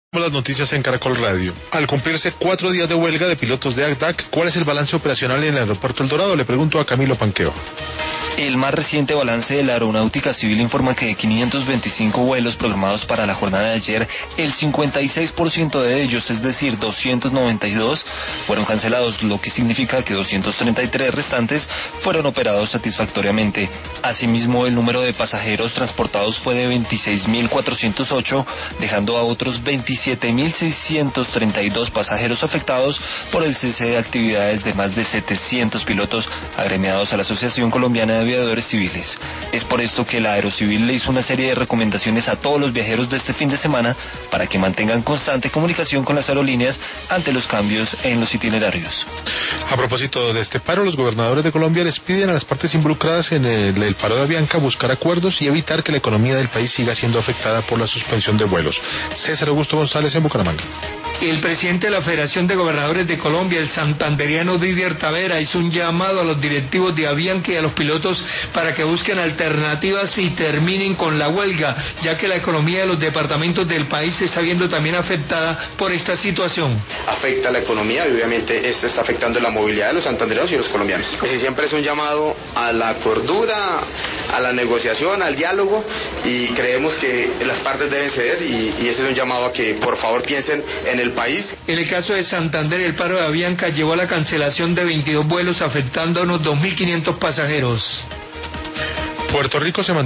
Las noticias en Caracol Radio. Al cumplirse 4 días de huelga de pilotos de ACDAC, ¿cuál es el balance operacional en el aeropuerto El Dorado? Le pregunto a Camilo Panqueo. El más reciente balance de la Aeronáutica Civil informa que de 525 vuelos programados para la jornada de ayer, el 56% de ellos, es decir, 292, fueron cancelados, lo que significa que 233 restantes fueron operados satisfactoriamente. Asimismo, el número de pasajeros transportados fue de 26.408, dejando a otros 27.632 pasajeros afectados por el cese de actividades de más de 700 pilotos agremiados a la Asociación Colombiana de Aviadores Civiles. Es por esto que la Aerocivil le hizo una serie de recomendaciones a todos los viajeros de este fin de semana para que mantengan constante comunicación con las aerolíneas ante los cambios en los itinerarios. A propósito de este paro, los gobernadores de Colombia les piden a las partes involucradas en el paro de Avianca buscar acuerdos y evitar que la economía del país siga siendo afectada por la suspensión de vuelos. César Augusto González en Bucaramanga. El presidente de la Federación de Gobernadores de Colombia, el santanderiano Didier Tavera, hizo un llamado a los directivos de Avianca y a los pilotos para que busquen alternativas y terminen con la huelga, ya que la economía de los departamentos del país se está viendo también afectada por esta situación. Afecta la economía y obviamente esto está afectando la movilidad de los santanderianos y los colombianos. Pues siempre es un llamado a la cordura, a la negociación, al diálogo, y creemos que las partes deben ceder y ese es un llamado a que por favor piensen en el país. En el caso de Santander, el paro de Avianca llevó a la cancelación de 22 vuelos afectando a unos 2.500 pasajeros. Puerto Rico se mantiene